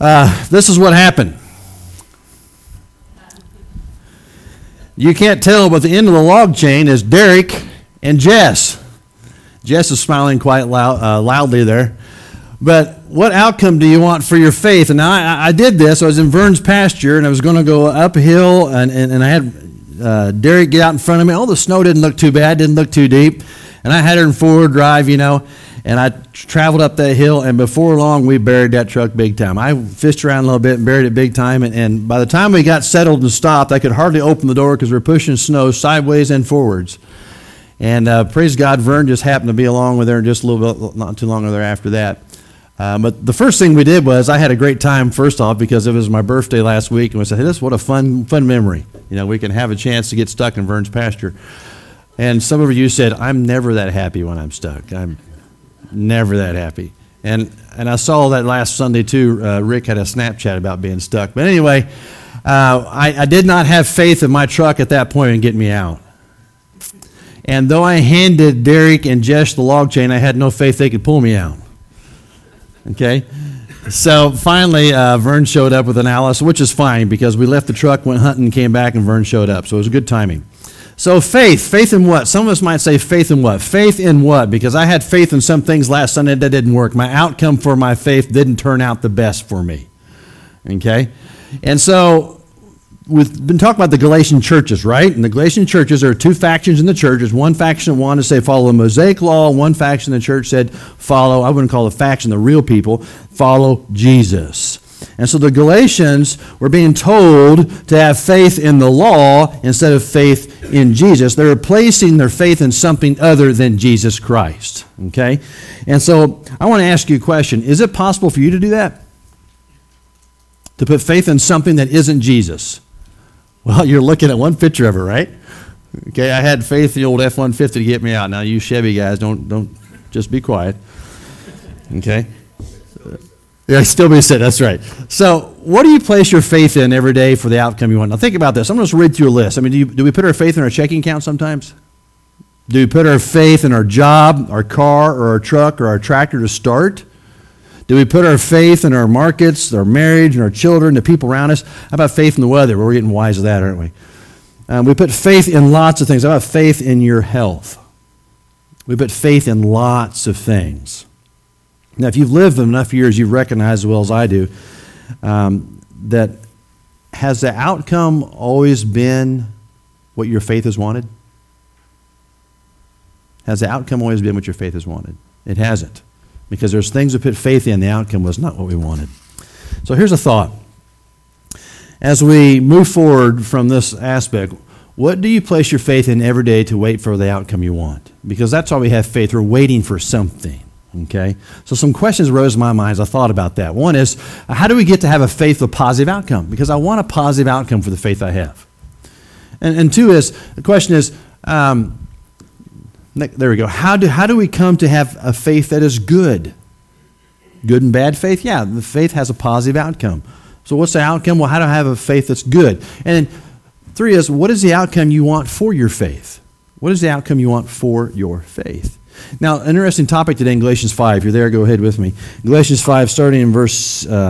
This is what happened. You can't tell, but the end of the log chain is Derek and Jess. Jess is smiling quite loudly there. But what outcome do you want for your faith? And now I did this. I was in Vern's pasture, and I was going to go uphill, and I had Derek get out in front of me. Oh, the snow didn't look too bad, didn't look too deep. And I had her in forward drive, and I traveled up that hill, and before long, we buried that truck big time. I fished around a little bit and buried it big time, and by the time we got settled and stopped, I could hardly open the door because we were pushing snow sideways and forwards. And praise God, Vern just happened to be along with her just a little bit, not too long after that. But the first thing we did was I had a great time, first off, because it was my birthday last week, and we said, hey, what a fun memory. We can have a chance to get stuck in Vern's pasture. And some of you said, I'm never that happy when I'm stuck. I'm never that happy. And I saw that last Sunday, too. Rick had a Snapchat about being stuck. But anyway, I did not have faith in my truck at that point in getting me out. And though I handed Derek and Jess the log chain, I had no faith they could pull me out. Okay? So finally, Vern showed up with an Alice, which is fine because we left the truck, went hunting, came back, and Vern showed up. So it was good timing. So faith in what? Some of us might say faith in what? Faith in what? Because I had faith in some things last Sunday that didn't work. My outcome for my faith didn't turn out the best for me. Okay? And so we've been talking about the Galatian churches, right? And the Galatian churches, there are two factions in the church. There's one faction that wanted to say follow the Mosaic law. One faction in the church said follow, I wouldn't call the faction, the real people, follow Jesus. And so the Galatians were being told to have faith in the law instead of faith in Jesus. They're placing their faith in something other than Jesus Christ. Okay? And so I want to ask you a question. Is it possible for you to do that? To put faith in something that isn't Jesus? Well, you're looking at one picture of it, right? Okay, I had faith in the old F-150 to get me out. Now, you Chevy guys, don't just be quiet. Okay? Yeah, still be said, that's right. So, what do you place your faith in every day for the outcome you want? Now, think about this. I'm going to read through a list. I mean, do we put our faith in our checking account sometimes? Do we put our faith in our job, our car, or our truck, or our tractor to start? Do we put our faith in our markets, our marriage, and our children, the people around us? How about faith in the weather? We're getting wise to that, aren't we? We put faith in lots of things. How about faith in your health? We put faith in lots of things. Now, if you've lived enough years, you've recognized as well as I do that has the outcome always been what your faith has wanted? Has the outcome always been what your faith has wanted? It hasn't. Because there's things we put faith in, the outcome was not what we wanted. So here's a thought. As we move forward from this aspect, what do you place your faith in every day to wait for the outcome you want? Because that's why we have faith. We're waiting for something. Okay? So some questions arose in my mind as I thought about that. One is, how do we get to have a faith with a positive outcome? Because I want a positive outcome for the faith I have. And two is, the question is, there we go. How do we come to have a faith that is good? Good and bad faith? Yeah, the faith has a positive outcome. So what's the outcome? Well, how do I have a faith that's good? And then three is, what is the outcome you want for your faith? What is the outcome you want for your faith? Now, an interesting topic today in Galatians 5. If you're there, go ahead with me. Galatians 5, starting in verse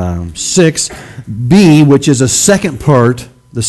6b, which is the second part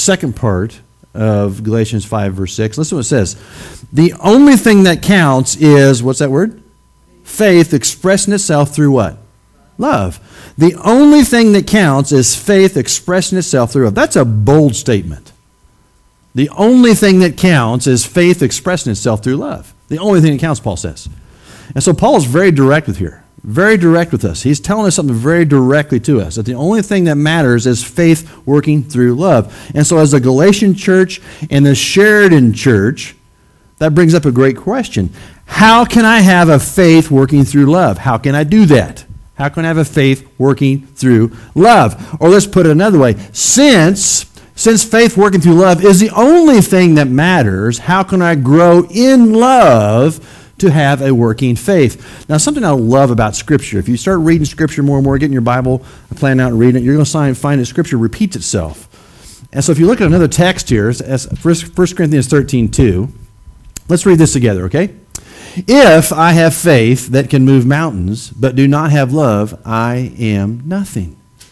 of Galatians 5, verse 6. Listen to what it says. The only thing that counts is, what's that word? Faith expressing itself through what? Love. The only thing that counts is faith expressing itself through love. That's a bold statement. The only thing that counts is faith expressing itself through love. The only thing that counts, Paul says. And so Paul is very direct with here. Very direct with us. He's telling us something very directly to us, that the only thing that matters is faith working through love. And so as the Galatian church and the Sheridan church, that brings up a great question. How can I have a faith working through love? How can I do that? How can I have a faith working through love? Or let's put it another way. Since faith working through love is the only thing that matters, how can I grow in love to have a working faith? Now, something I love about Scripture, if you start reading Scripture more and more, getting your Bible, plan out and reading it, you're going to find that Scripture repeats itself. And so if you look at another text here, as 1 Corinthians 13:2, let's read this together, okay? If I have faith that can move mountains, but do not have love, I am nothing.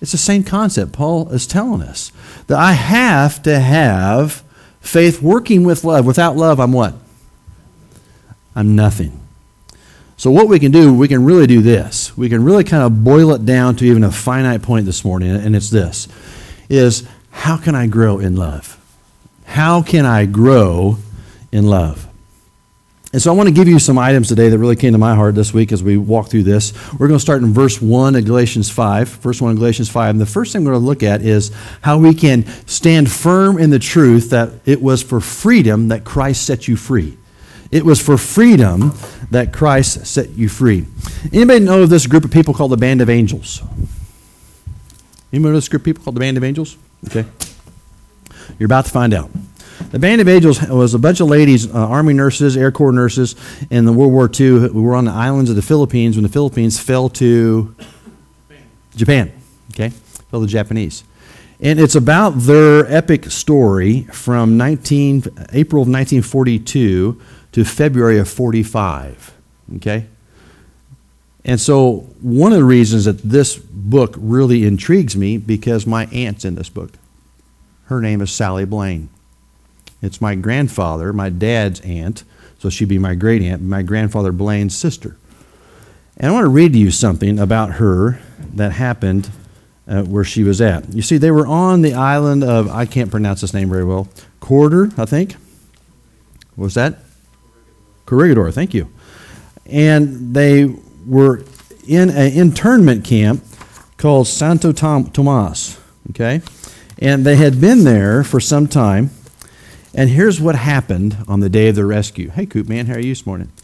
It's the same concept Paul is telling us. That I have to have faith working with love. Without love, I'm what? I'm nothing. So what we can do, we can really do this. We can really kind of boil it down to even a finite point this morning, and it's this, is how can I grow in love? How can I grow in love? And so I want to give you some items today that really came to my heart this week as we walk through this. We're going to start in verse 1 of Galatians 5. Verse 1 of Galatians 5. And the first thing we're going to look at is how we can stand firm in the truth that it was for freedom that Christ set you free. It was for freedom that Christ set you free. Anybody know of this group of people called the Band of Angels? Anybody know this group of people called the Band of Angels? Okay. You're about to find out. The Band of Angels was a bunch of ladies, Army nurses, Air Corps nurses, in the World War II. We were on the islands of the Philippines when the Philippines fell to Japan. Okay, fell to the Japanese. And it's about their epic story from April of 1942 to February of 45. Okay? And so one of the reasons that this book really intrigues me, because my aunt's in this book. Her name is Sally Blaine. It's my grandfather, my dad's aunt, so she'd be my great aunt, my grandfather Blaine's sister. And I want to read to you something about her that happened where she was at. You see, they were on the island of, I can't pronounce this name very well, Corridor, I think. What was that? Corregidor, thank you. And they were in an internment camp called Santo Tomas, okay? And they had been there for some time. And here's what happened on the day of the rescue. Hey, Coop, man, how are you this morning?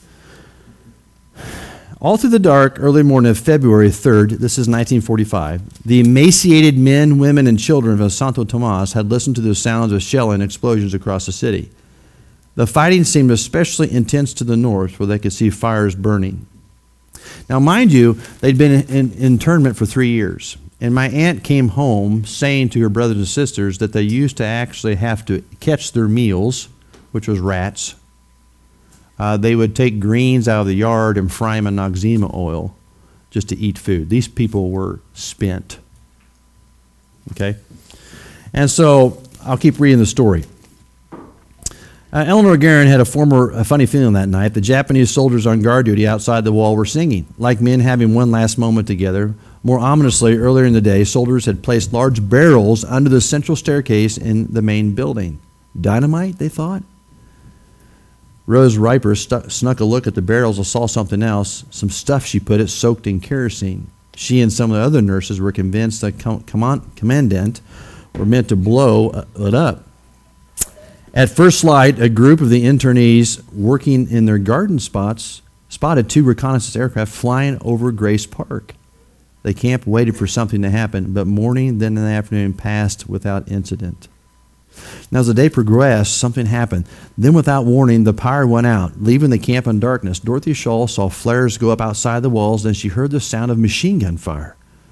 All through the dark, early morning of February 3rd, this is 1945, the emaciated men, women, and children of Santo Tomas had listened to the sounds of shelling and explosions across the city. The fighting seemed especially intense to the north, where they could see fires burning. Now, mind you, they'd been in internment for 3 years. And my aunt came home saying to her brothers and sisters that they used to actually have to catch their meals, which was rats. They would take greens out of the yard and fry them in Noxzema oil just to eat food. These people were spent. Okay? And so I'll keep reading the story. Eleanor Guerin had a funny feeling that night. The Japanese soldiers on guard duty outside the wall were singing, like men having one last moment together. More ominously, earlier in the day, soldiers had placed large barrels under the central staircase in the main building. Dynamite, they thought? Rose Riper snuck a look at the barrels and saw something else, some stuff she put it soaked in kerosene. She and some of the other nurses were convinced the commandant were meant to blow it up. At first light, a group of the internees working in their garden spots spotted 2 reconnaissance aircraft flying over Grace Park. They camped, waited for something to happen, but morning, then in the afternoon, passed without incident. Now, as the day progressed, something happened. Then, without warning, the power went out, leaving the camp in darkness. Dorothy Shaw saw flares go up outside the walls, then she heard the sound of machine gun fire.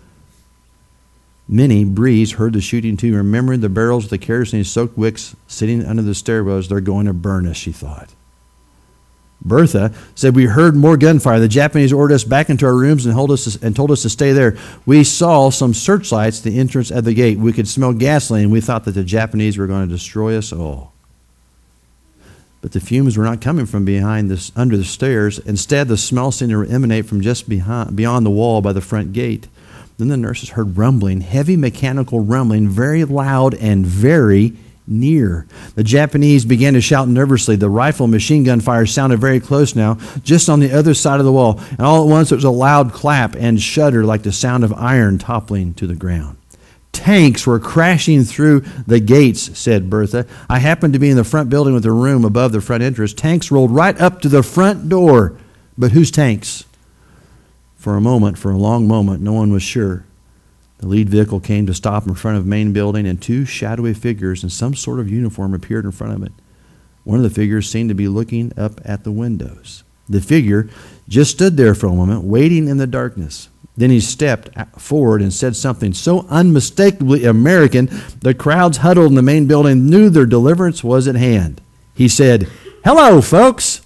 Minnie Breeze heard the shooting too, remembering the barrels of the kerosene-soaked wicks sitting under the stairwells. They're going to burn us, she thought. Bertha said, we heard more gunfire. The Japanese ordered us back into our rooms and told us to stay there. We saw some searchlights at the entrance of the gate. We could smell gasoline. We thought that the Japanese were going to destroy us all. But the fumes were not coming from under the stairs. Instead, the smell seemed to emanate from just beyond the wall by the front gate. Then the nurses heard rumbling, heavy mechanical rumbling, very loud and very near. The Japanese began to shout nervously. The rifle and machine gun fire sounded very close now, just on the other side of the wall. And all at once there was a loud clap and shudder like the sound of iron toppling to the ground. Tanks were crashing through the gates, said Bertha. I happened to be in the front building with a room above the front entrance. Tanks rolled right up to the front door. But whose tanks? For a long moment, no one was sure. The lead vehicle came to stop in front of the main building, and 2 shadowy figures in some sort of uniform appeared in front of it. One of the figures seemed to be looking up at the windows. The figure just stood there for a moment, waiting in the darkness. Then he stepped forward and said something so unmistakably American, the crowds huddled in the main building knew their deliverance was at hand. He said, "Hello, folks."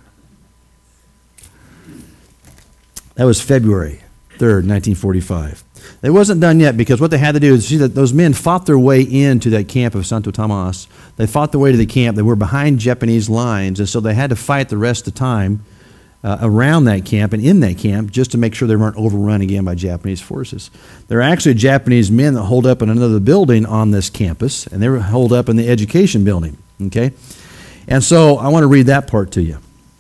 That was February 3rd, 1945. It wasn't done yet, because what they had to do is see that those men fought their way into that camp of Santo Tomas. They fought their way to the camp. They were behind Japanese lines, and so they had to fight the rest of the time around that camp and in that camp just to make sure they weren't overrun again by Japanese forces. There are actually Japanese men that hold up in another building on this campus, and they were holed up in the education building. Okay? And so I want to read that part to you.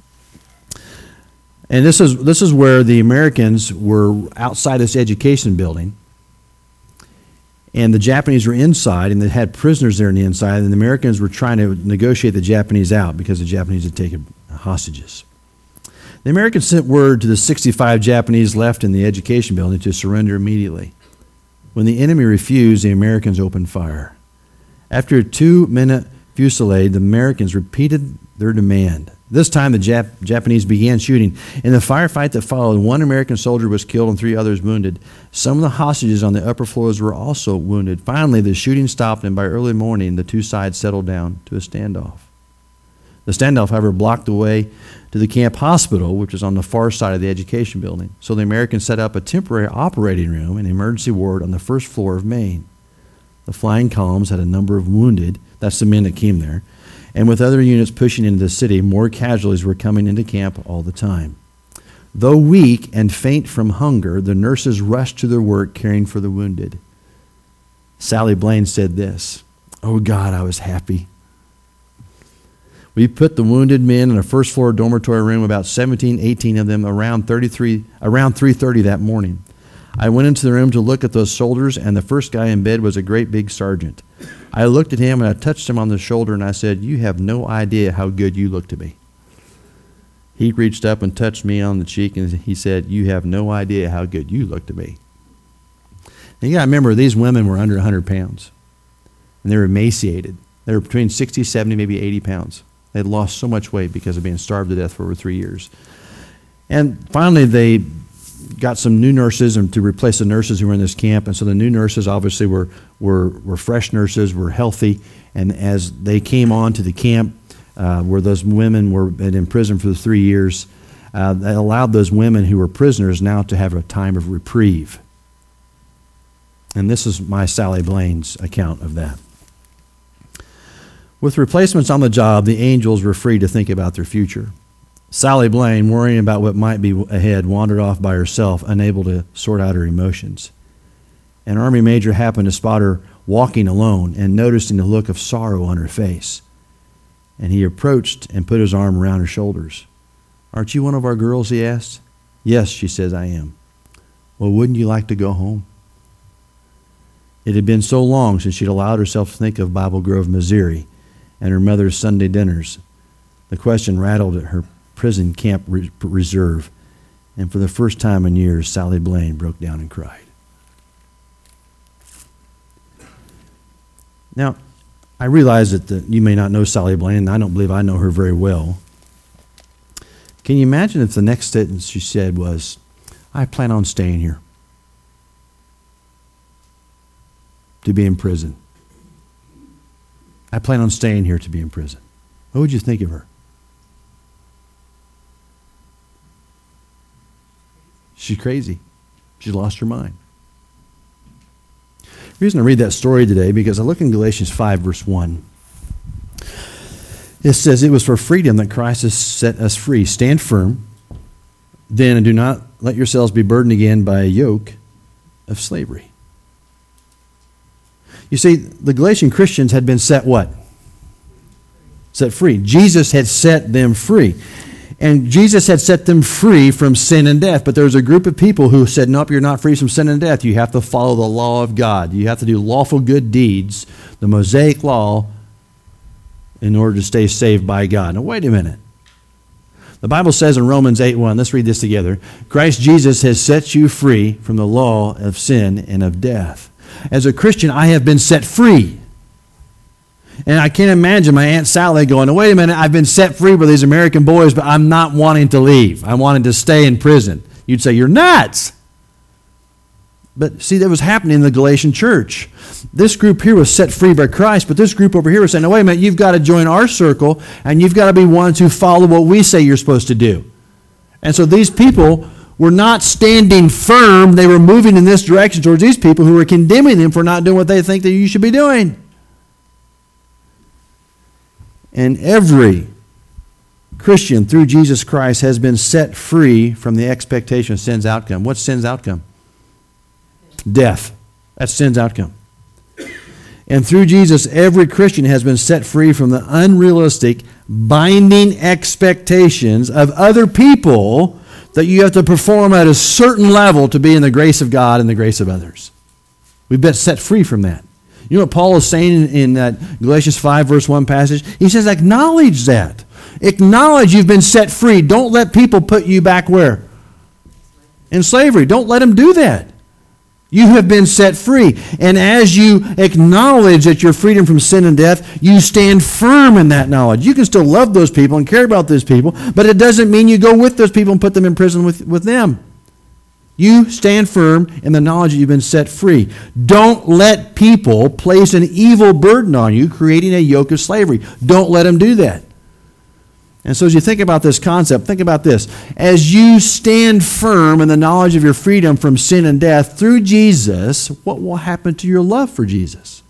And this is where the Americans were outside this education building, and the Japanese were inside, and they had prisoners there on the inside, and the Americans were trying to negotiate the Japanese out because the Japanese had taken hostages. The Americans sent word to the 65 Japanese left in the education building to surrender immediately. When the enemy refused, the Americans opened fire. After a 2-minute fusillade, the Americans repeated their demand. This time, the Japanese began shooting. In the firefight that followed, 1 American soldier was killed and 3 others wounded. Some of the hostages on the upper floors were also wounded. Finally, the shooting stopped, and by early morning, the two sides settled down to a standoff. The standoff, however, blocked the way to the camp hospital, which was on the far side of the education building. So the Americans set up a temporary operating room and emergency ward on the first floor of Maine. The flying columns had a number of wounded. That's the men that came there. And with other units pushing into the city, more casualties were coming into camp all the time. Though weak and faint from hunger, the nurses rushed to their work caring for the wounded. Sally Blaine said this, "Oh God, I was happy. We put the wounded men in a first-floor dormitory room, about 17, 18 of them, around 3:30 that morning. I went into the room to look at those soldiers, and the first guy in bed was a great big sergeant. I looked at him, and I touched him on the shoulder, and I said, 'You have no idea how good you look to me.' He reached up and touched me on the cheek, and he said, 'You have no idea how good you look to me.'" Now, you got to remember, these women were under 100 pounds, and they were emaciated. They were between 60, 70, maybe 80 pounds. They had lost so much weight because of being starved to death for over 3 years. And finally, they got some new nurses and to replace the nurses who were in this camp. And so the new nurses obviously were fresh nurses, were healthy. And as they came on to the camp where those women were in prison for the 3 years, they allowed those women who were prisoners now to have a time of reprieve. And this is my Sally Blaine's account of that. With replacements on the job, the angels were free to think about their future. Sally Blaine, worrying about what might be ahead, wandered off by herself, unable to sort out her emotions. An Army major happened to spot her walking alone and noticing the look of sorrow on her face. And he approached and put his arm around her shoulders. "Aren't you one of our girls?" he asked. "Yes," she says, "I am." "Well, wouldn't you like to go home?" It had been so long since she'd allowed herself to think of Bible Grove, Missouri, and her mother's Sunday dinners. The question rattled at her prison camp reserve, and for the first time in years, Sally Blaine broke down and cried. Now, I realize that you may not know Sally Blaine, and I don't believe I know her very well. Can you imagine if the next sentence she said was, "I plan on staying here to be in prison. I plan on staying here to be in prison." What would you think of her? She's crazy. She's lost her mind. The reason I read that story today, because I look in Galatians 5, verse 1. It says, "It was for freedom that Christ has set us free. Stand firm, then, and do not let yourselves be burdened again by a yoke of slavery." You see, the Galatian Christians had been set what? Set free. Jesus had set them free. And Jesus had set them free from sin and death. But there was a group of people who said, "Nope, you're not free from sin and death. You have to follow the law of God. You have to do lawful good deeds, the Mosaic law, in order to stay saved by God." Now, wait a minute. The Bible says in Romans 8:1, let's read this together, "Christ Jesus has set you free from the law of sin and of death." As a Christian, I have been set free. And I can't imagine my Aunt Sally going, "Wait a minute, I've been set free by these American boys, but I'm not wanting to leave. I wanted to stay in prison." You'd say, "You're nuts." But see, that was happening in the Galatian church. This group here was set free by Christ, but this group over here was saying, "No, wait a minute, you've got to join our circle, and you've got to be ones who follow what we say you're supposed to do." And so these people were not standing firm. They were moving in this direction towards these people who were condemning them for not doing what they think that you should be doing. And every Christian through Jesus Christ has been set free from the expectation of sin's outcome. What's sin's outcome? Death. That's sin's outcome. And through Jesus, every Christian has been set free from the unrealistic, binding expectations of other people that you have to perform at a certain level to be in the grace of God and the grace of others. We've been set free from that. You know what Paul is saying in that Galatians 5 verse 1 passage? He says, acknowledge that. Acknowledge you've been set free. Don't let people put you back where? In slavery. Don't let them do that. You have been set free. And as you acknowledge that your freedom from sin and death, you stand firm in that knowledge. You can still love those people and care about those people, but it doesn't mean you go with those people and put them in prison with them. You stand firm in the knowledge that you've been set free. Don't let people place an evil burden on you, creating a yoke of slavery. Don't let them do that. And so as you think about this concept, think about this. As you stand firm in the knowledge of your freedom from sin and death through Jesus, what will happen to your love for Jesus?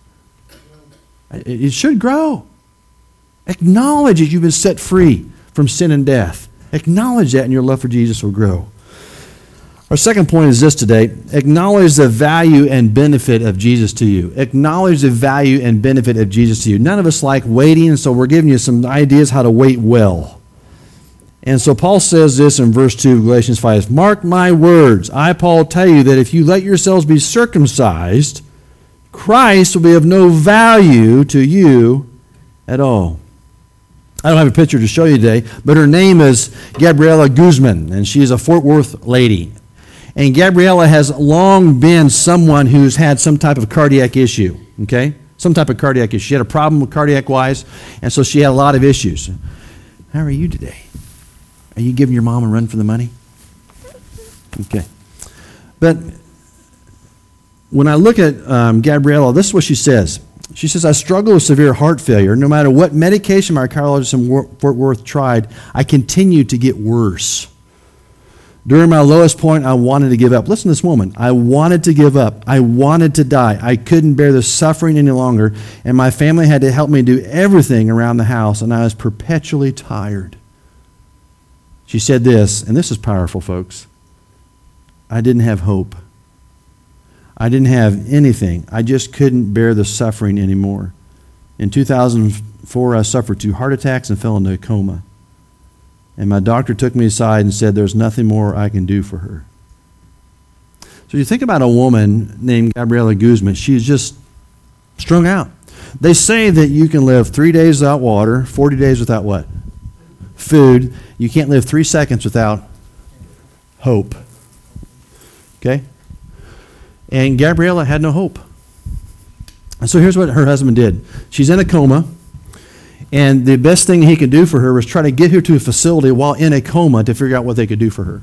It should grow. Acknowledge that you've been set free from sin and death. Acknowledge that and your love for Jesus will grow. Our second point is this today. Acknowledge the value and benefit of Jesus to you. Acknowledge the value and benefit of Jesus to you. None of us like waiting, and so we're giving you some ideas how to wait well. And so Paul says this in verse 2 of Galatians 5. Mark my words. I, Paul, tell you that if you let yourselves be circumcised, Christ will be of no value to you at all. I don't have a picture to show you today, but her name is Gabriela Guzman, and she is a Fort Worth lady. And Gabriela has long been someone who's had some type of cardiac issue, okay? Some type of cardiac issue. She had a problem with cardiac-wise, and so she had a lot of issues. How are you today? Are you giving your mom a run for the money? Okay. But when I look at Gabriela, this is what she says. She says, I struggle with severe heart failure. No matter what medication my cardiologist in Fort Worth tried, I continue to get worse. During my lowest point, I wanted to give up. Listen to this woman. I wanted to give up. I wanted to die. I couldn't bear the suffering any longer, and my family had to help me do everything around the house, and I was perpetually tired. She said this, and this is powerful, folks. I didn't have hope. I didn't have anything. I just couldn't bear the suffering anymore. In 2004, I suffered 2 heart attacks and fell into a coma. And my doctor took me aside and said, there's nothing more I can do for her. So you think about a woman named Gabriela Guzman. She's just strung out. They say that you can live 3 days without water, 40 days without what? Food. You can't live 3 seconds without hope. Okay? And Gabriela had no hope. And so here's what her husband did. She's in a coma. And the best thing he could do for her was try to get her to a facility while in a coma to figure out what they could do for her.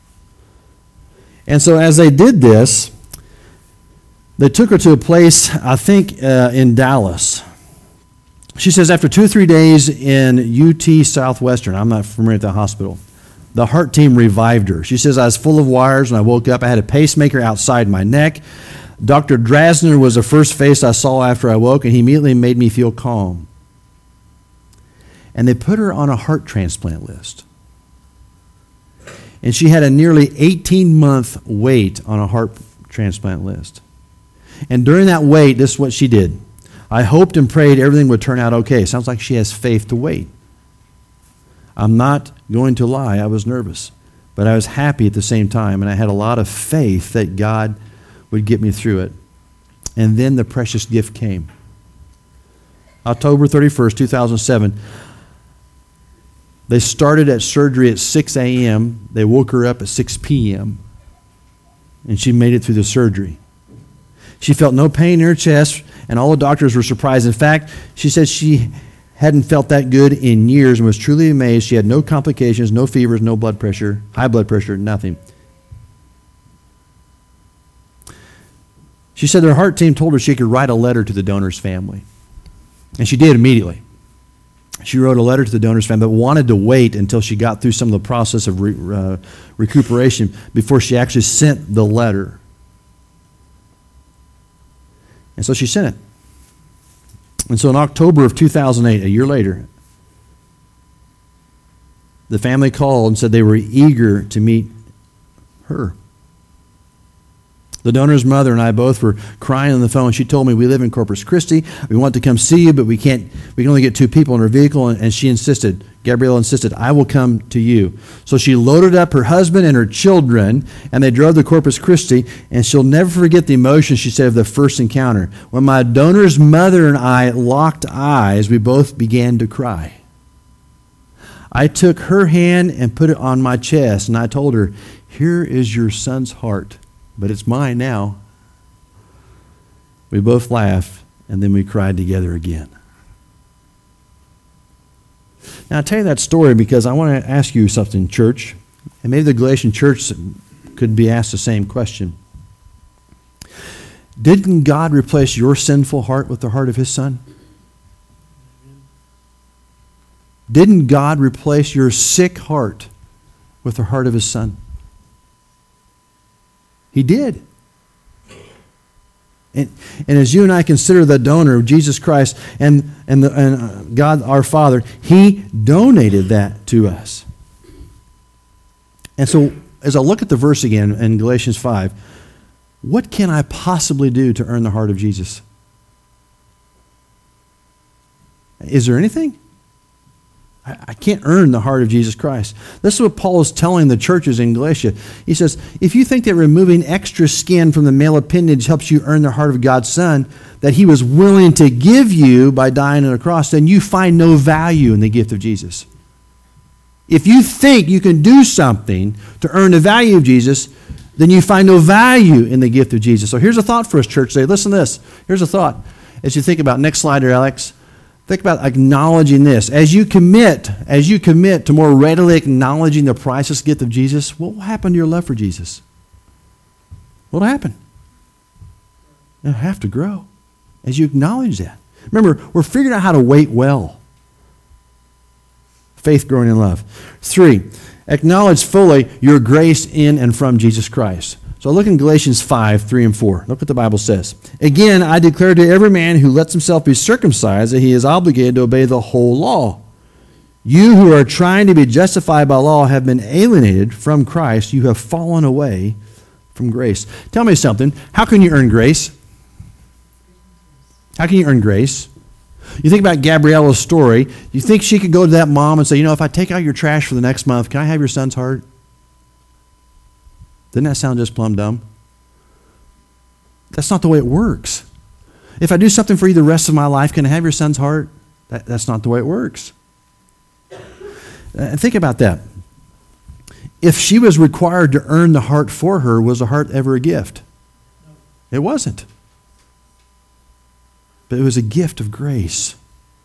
And so as they did this, they took her to a place, I think, in Dallas. She says after 2 or 3 days in UT Southwestern, I'm not familiar with that hospital, the heart team revived her. She says, I was full of wires when I woke up. I had a pacemaker outside my neck. Dr. Drasner was the first face I saw after I woke, and he immediately made me feel calm. And they put her on a heart transplant list. And she had a nearly 18-month wait on a heart transplant list. And during that wait, this is what she did. I hoped and prayed everything would turn out okay. Sounds like she has faith to wait. I'm not going to lie, I was nervous. But I was happy at the same time, and I had a lot of faith that God would get me through it. And then the precious gift came. October 31st, 2007. They started at surgery at 6 a.m. They woke her up at 6 p.m. And she made it through the surgery. She felt no pain in her chest, and all the doctors were surprised. In fact, she said she hadn't felt that good in years and was truly amazed. She had no complications, no fevers, no blood pressure, high blood pressure, nothing. She said their heart team told her she could write a letter to the donor's family. And she did immediately. She wrote a letter to the donor's family, but wanted to wait until she got through some of the process of recuperation before she actually sent the letter. And so she sent it. And so in October of 2008, a year later, the family called and said they were eager to meet her. The donor's mother and I both were crying on the phone. She told me, we live in Corpus Christi. We want to come see you, but we can only get 2 people in her vehicle. And she insisted, Gabrielle insisted, I will come to you. So she loaded up her husband and her children, and they drove to Corpus Christi. And she'll never forget the emotion, she said, of the first encounter. When my donor's mother and I locked eyes, we both began to cry. I took her hand and put it on my chest, and I told her, here is your son's heart. But it's mine now. We both laughed, and then we cried together again. Now, I tell you that story because I want to ask you something, church. And maybe the Galatian church could be asked the same question. Didn't God replace your sinful heart with the heart of His Son? Didn't God replace your sick heart with the heart of His Son? He did. And as you and I consider the donor, Jesus Christ, and God our Father, He donated that to us. And so, as I look at the verse again in Galatians 5, what can I possibly do to earn the heart of Jesus? Is there anything? I can't earn the heart of Jesus Christ. This is what Paul is telling the churches in Galatia. He says, if you think that removing extra skin from the male appendage helps you earn the heart of God's Son, that He was willing to give you by dying on a cross, then you find no value in the gift of Jesus. If you think you can do something to earn the value of Jesus, then you find no value in the gift of Jesus. So here's a thought for us, church today. Listen to this. Here's a thought. As you think about, next slide here, Alex. Think about acknowledging this. As you commit to more readily acknowledging the priceless gift of Jesus, what will happen to your love for Jesus? What will happen? It'll have to grow as you acknowledge that. Remember, we're figuring out how to wait well. Faith growing in love. 3, acknowledge fully your grace in and from Jesus Christ. So look in Galatians 5, 3 and 4. Look what the Bible says. Again, I declare to every man who lets himself be circumcised that he is obligated to obey the whole law. You who are trying to be justified by law have been alienated from Christ. You have fallen away from grace. Tell me something. How can you earn grace? How can you earn grace? You think about Gabriella's story. You think she could go to that mom and say, if I take out your trash for the next month, can I have your son's heart? Doesn't that sound just plumb dumb? That's not the way it works. If I do something for you the rest of my life, can I have your son's heart? That's not the way it works. Think about that. If she was required to earn the heart for her, was the heart ever a gift? It wasn't. But it was a gift of grace.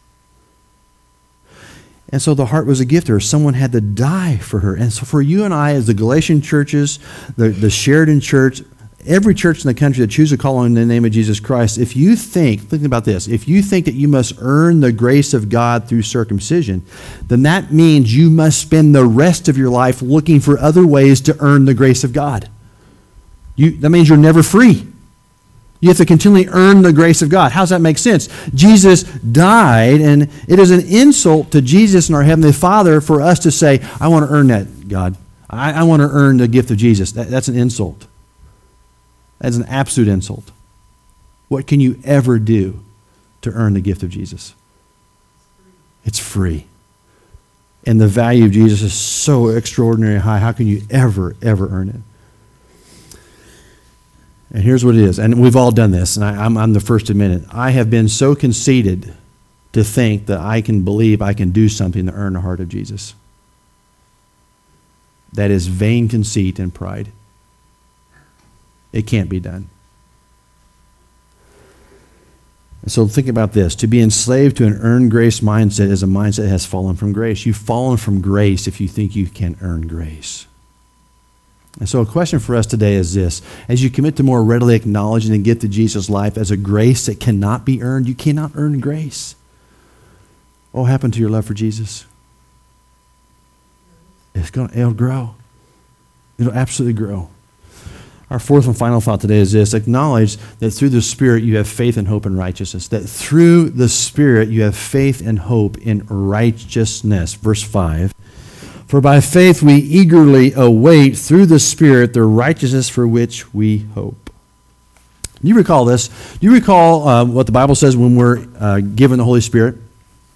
And so the heart was a gift to her. Someone had to die for her. And so for you and I, as the Galatian churches, the Sheridan Church, every church in the country that chooses to call on the name of Jesus Christ, if you think about this, if you think that you must earn the grace of God through circumcision, then that means you must spend the rest of your life looking for other ways to earn the grace of God. That means you're never free. You have to continually earn the grace of God. How does that make sense? Jesus died, and it is an insult to Jesus and our Heavenly Father for us to say, I want to earn that, God. I want to earn the gift of Jesus. That's an insult. That's an absolute insult. What can you ever do to earn the gift of Jesus? It's free. And the value of Jesus is so extraordinarily high. How can you ever earn it? And here's what it is, and we've all done this, and I'm the first to admit it. I have been so conceited to think that I can believe I can do something to earn the heart of Jesus. That is vain conceit and pride. It can't be done. And so think about this. To be enslaved to an earned grace mindset is a mindset that has fallen from grace. You've fallen from grace if you think you can earn grace. And so a question for us today is this. As you commit to more readily acknowledging the gift of Jesus' life as a grace that cannot be earned, you cannot earn grace. What will happen to your love for Jesus? It'll grow. It'll absolutely grow. Our fourth and final thought today is this: acknowledge that through the Spirit you have faith and hope in righteousness. That through the Spirit you have faith and hope in righteousness. Verse 5. For by faith we eagerly await through the Spirit the righteousness for which we hope. Do you recall this? Do you recall what the Bible says when we're given the Holy Spirit? Do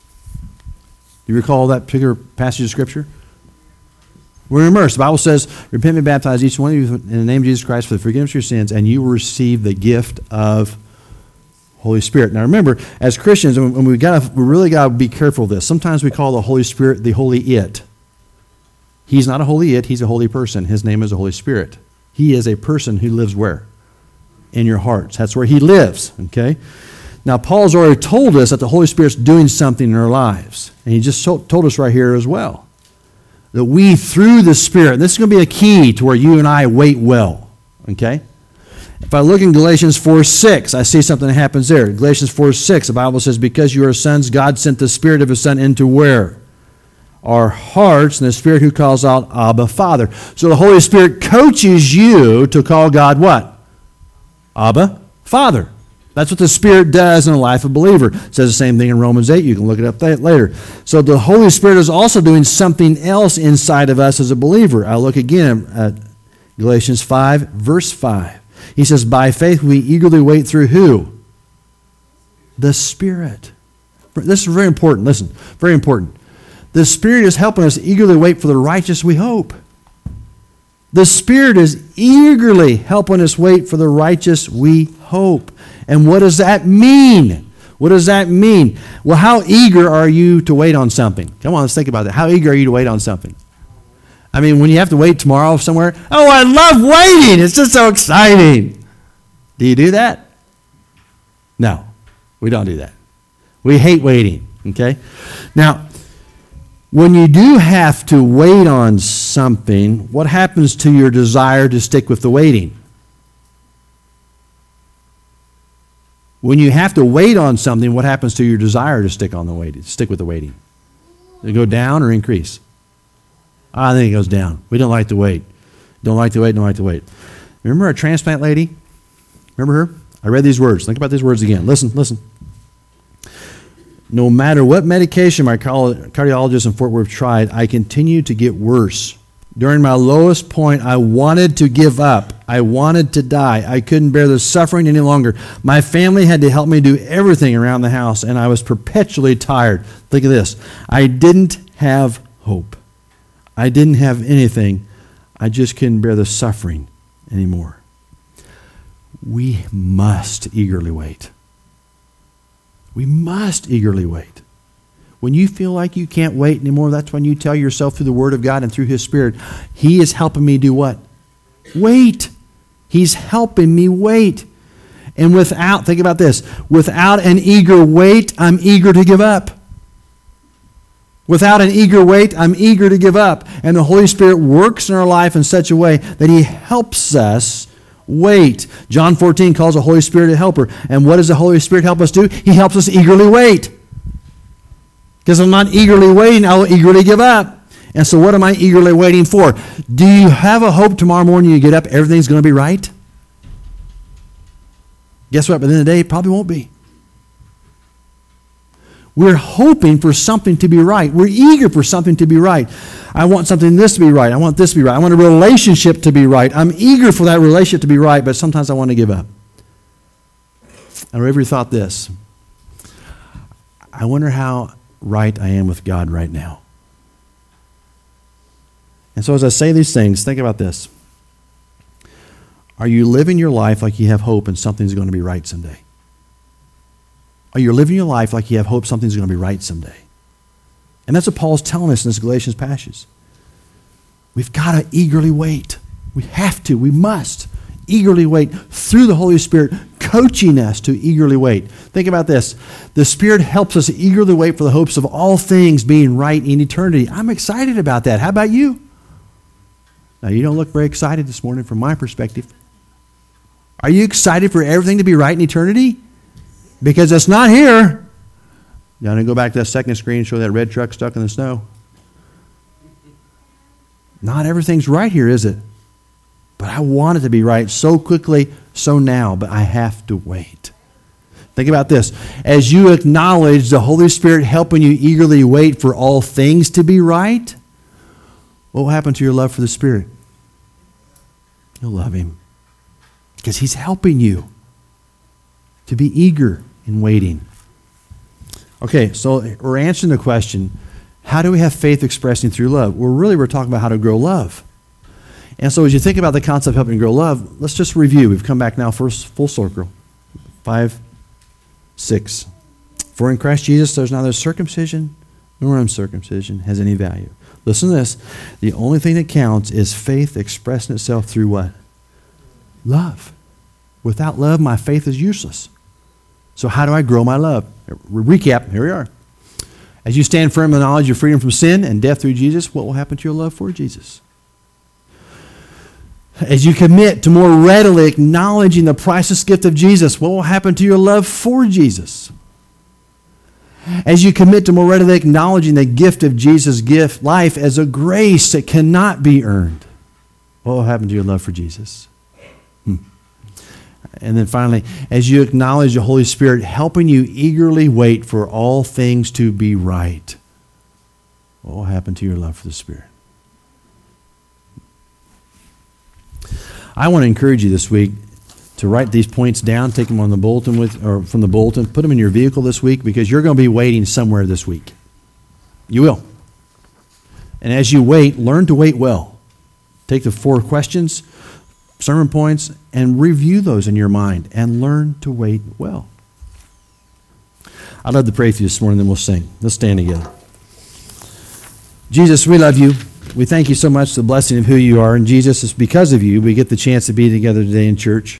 you recall that particular passage of Scripture? We're immersed. The Bible says, repent and be baptized, each one of you, in the name of Jesus Christ for the forgiveness of your sins, and you will receive the gift of Holy Spirit. Now remember, as Christians, and we really got to be careful of this. Sometimes we call the Holy Spirit the Holy It. He's not a holy it, he's a holy person. His name is the Holy Spirit. He is a person who lives where? In your hearts. That's where he lives, okay? Now, Paul's already told us that the Holy Spirit's doing something in our lives. And he just told us right here as well. That we, through the Spirit, this is going to be a key to where you and I wait well, okay? If I look in Galatians 4:6, I see something that happens there. Galatians 4:6, the Bible says, because you are sons, God sent the Spirit of His Son into where? Our hearts, and the Spirit who calls out, Abba, Father. So the Holy Spirit coaches you to call God what? Abba, Father. That's what the Spirit does in the life of a believer. It says the same thing in Romans 8. You can look it up later. So the Holy Spirit is also doing something else inside of us as a believer. I look again at Galatians 5, verse 5. He says, by faith we eagerly wait through who? The Spirit. This is very important. Listen, very important. The Spirit is helping us eagerly wait for the righteous we hope. The Spirit is eagerly helping us wait for the righteous we hope. And what does that mean? What does that mean? Well, how eager are you to wait on something? Come on, let's think about that. How eager are you to wait on something? I mean, when you have to wait tomorrow somewhere, oh, I love waiting. It's just so exciting. Do you do that? No, we don't do that. We hate waiting, okay? Now, when you do have to wait on something, what happens to your desire to stick with the waiting? When you have to wait on something, what happens to your desire to stick with the waiting? Does it go down or increase? I think it goes down. We don't like to wait. Don't like to wait. Remember our transplant lady? Remember her? I read these words. Think about these words again. Listen. No matter what medication my cardiologist in Fort Worth tried, I continued to get worse. During my lowest point, I wanted to give up. I wanted to die. I couldn't bear the suffering any longer. My family had to help me do everything around the house, and I was perpetually tired. Think of this. I didn't have hope. I didn't have anything. I just couldn't bear the suffering anymore. We must eagerly wait. We must eagerly wait. When you feel like you can't wait anymore, that's when you tell yourself through the Word of God and through His Spirit, He is helping me do what? Wait. He's helping me wait. And think about this, without an eager wait, I'm eager to give up. Without an eager wait, I'm eager to give up. And the Holy Spirit works in our life in such a way that He helps us wait. John 14 calls the Holy Spirit a helper. And what does the Holy Spirit help us do? He helps us eagerly wait. Because if I'm not eagerly waiting, I will eagerly give up. And so what am I eagerly waiting for? Do you have a hope tomorrow morning you get up, everything's going to be right? Guess what? By the end of the day, it probably won't be. We're hoping for something to be right. We're eager for something to be right. I want this to be right. I want this to be right. I want a relationship to be right. I'm eager for that relationship to be right, but sometimes I want to give up. Have you ever thought this? I wonder how right I am with God right now. And so as I say these things, think about this. Are you living your life like you have hope and something's going to be right someday? Are you living your life like you have hope something's going to be right someday? And that's what Paul's telling us in this Galatians passage. We've got to eagerly wait. We have to. We must eagerly wait through the Holy Spirit coaching us to eagerly wait. Think about this. The Spirit helps us eagerly wait for the hopes of all things being right in eternity. I'm excited about that. How about you? Now, you don't look very excited this morning from my perspective. Are you excited for everything to be right in eternity? Because it's not here. You want to go back to that second screen and show that red truck stuck in the snow? Not everything's right here, is it? But I want it to be right so quickly, so now, but I have to wait. Think about this. As you acknowledge the Holy Spirit helping you eagerly wait for all things to be right, what will happen to your love for the Spirit? You'll love Him because He's helping you to be eager in waiting. Okay, so we're answering the question, how do we have faith expressing through love? We're talking about how to grow love. And so as you think about the concept of helping grow love, let's just review. We've come back now first full circle. 5, 6. For in Christ Jesus there's neither circumcision nor uncircumcision has any value. Listen to this. The only thing that counts is faith expressing itself through what? Love. Without love, my faith is useless. So how do I grow my love? Recap, here we are. As you stand firm in the knowledge of freedom from sin and death through Jesus, what will happen to your love for Jesus? As you commit to more readily acknowledging the priceless gift of Jesus, what will happen to your love for Jesus? As you commit to more readily acknowledging the gift of Jesus' life as a grace that cannot be earned, what will happen to your love for Jesus? And then finally, as you acknowledge the Holy Spirit helping you eagerly wait for all things to be right, what will happen to your love for the Spirit? I want to encourage you this week to write these points down, take them on the bulletin or from the bulletin, put them in your vehicle this week because you're going to be waiting somewhere this week. You will. And as you wait, learn to wait well. Take the 4 questions, sermon points, and review those in your mind and learn to wait well. I'd love to pray for you this morning, then we'll sing. Let's stand together. Jesus, we love you. We thank you so much for the blessing of who you are. And Jesus, it's because of you we get the chance to be together today in church.